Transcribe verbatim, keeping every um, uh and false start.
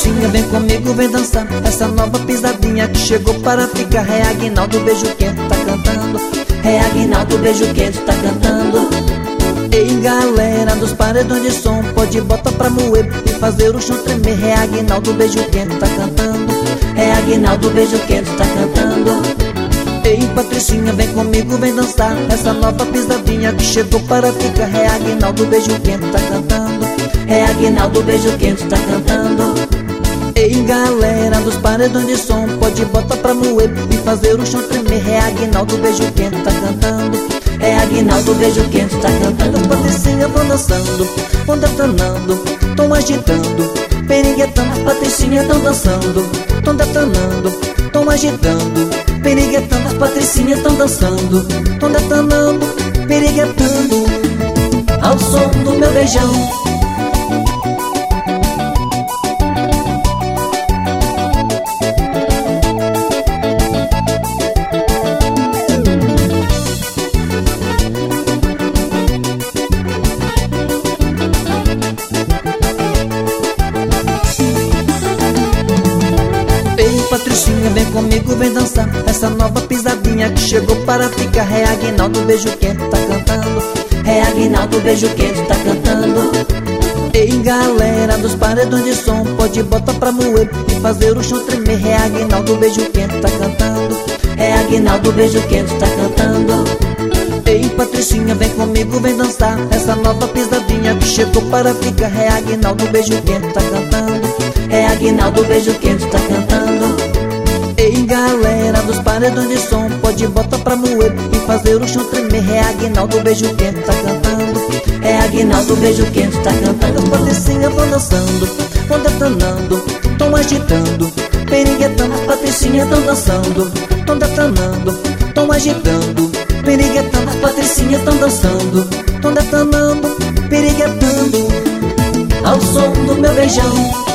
Patricinha, vem comigo, vem dançar essa nova pisadinha que chegou para ficar. É Aguinaldo, beijo quente, tá cantando. É Aguinaldo, beijo quente, tá cantando. Ei galera dos paredões de som, pode botar pra moer e fazer o chão tremer. É Aguinaldo, beijo quente, tá cantando. É Aguinaldo, beijo quente, tá cantando. Ei Patricinha, vem comigo, vem dançar essa nova pisadinha que chegou para ficar. É Aguinaldo, beijo quente, tá cantando. É Aguinaldo, beijo quente, tá cantando. Ei galera dos paredões de som, pode botar pra moer e fazer o chão tremer. É Aguinaldo, beijo quente, tá cantando. É Aguinaldo, beijo quente, tá cantando. As Patricinhas vão dançando, vão detonando, tão agitando, periguetando. As Patricinhas tão dançando, tão detonando, tão agitando, periguetando. As Patricinhas tão dançando, tão detonando, periguetando, ao som do meu beijão. Patricinha, vem comigo, vem dançar essa nova pisadinha que chegou para ficar. É Aguinaldo, beijo quente, tá cantando. É Aguinaldo, beijo quente, tá cantando. Ei galera dos paredões de som, pode botar pra moer e fazer o chão tremer. É Aguinaldo, beijo quente, tá cantando. É Aguinaldo, beijo quente, tá cantando. Ei Patricinha, vem comigo, vem dançar essa nova pisadinha que chegou para ficar. É Aguinaldo, beijo quente, tá cantando. É Aguinaldo, beijo quente, tá cantando. Ei galera dos paredões de som, pode botar pra moer e fazer o chão tremer. É Aguinaldo, beijo quente, tá cantando. É Aguinaldo, beijo quente, tá cantando. As Patricinhas vão dançando, vão detonando, tão agitando, periguetando. As Patricinhas tão dançando, tão detonando, tão agitando, periguetando. As Patricinhas tão dançando, tão detonando, periguetando, ao som do meu beijão.